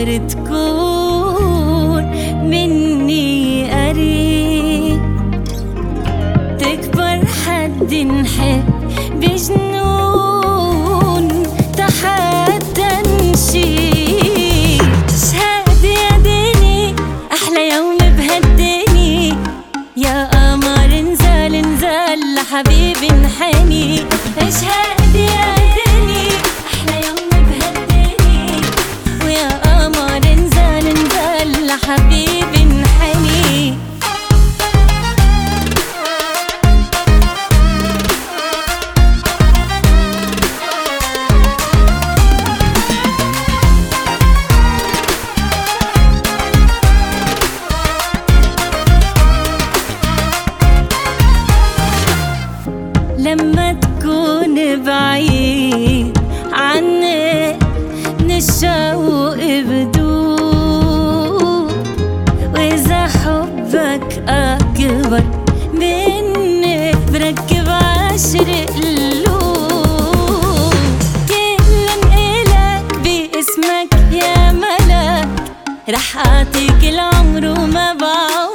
تكون مني قريب، تكبر حد نحب بجنون تحدى نشيب. شهد يا ديني أحلى يوم بهالدنيا، يا قمر انزل انزل لحبيبي انحني. اشهد يا ديني أحلى يوم بهالدنيا، ويا قمر انزل انزل لحبيبي انحني. لما تكون بعيد عني الشوق بدوب، وإذا حبك أكبر مني بركب 10 قلوب. كلن إلك باسمك يا ملك، رح أعطيك العمر وما بعود.